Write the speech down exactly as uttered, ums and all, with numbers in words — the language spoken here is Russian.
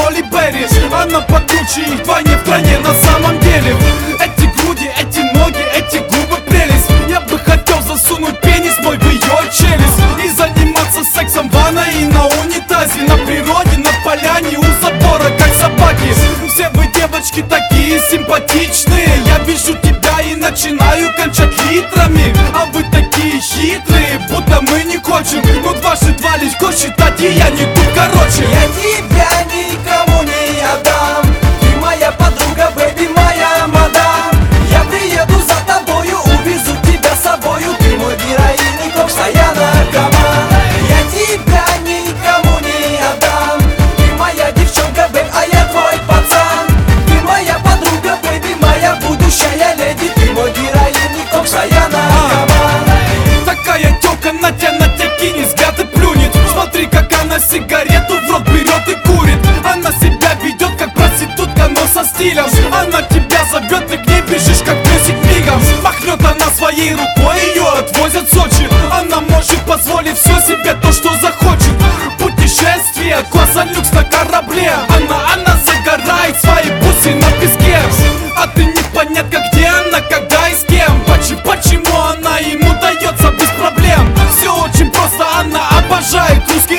Холли Берри. Она покруче их вдвойне, втройне на самом деле. Эти груди, эти ноги, эти губы прелесть. Я бы хотел засунуть пенис мой в ее челюсть и заниматься сексом в ванной и на унитазе, на природе, на поляне, у забора, как собаки. Все вы, девочки, такие симпатичные. Я вижу тебя и начинаю кончать литрами. А вы такие хитрые, будто мы не хотим. Ну дважды два легко считать, и я не тут, короче. Я тебя никому не отдам. Ты моя подруга, бэби, моя мадам. Я приеду за тобою, увезу тебя с собою. Ты мой героин и постоянно наркоман. Я тебя никому не отдам. Ты моя девчонка, бэб, а я твой пацан. Ты моя подруга, бэби, моя будущая леди. Ты мой героин и постоянно наркоман. Такая тёлка на тебя, на тебя кинет, взгляд и плюнет. Смотри, как она сигарету в рот берет и курит. Она себя ведет как проститутка, но со стилем. Она тебя зовет, ты к ней бежишь, как песик мигом. Махнет она своей рукой, ее отвозят в Сочи. Она может позволить все себе, то, что захочет. Путешествие, класса люкс на корабле. Она, она загорает свои бусы на песке. А ты непонятно где она, когда и с кем. Почему, почему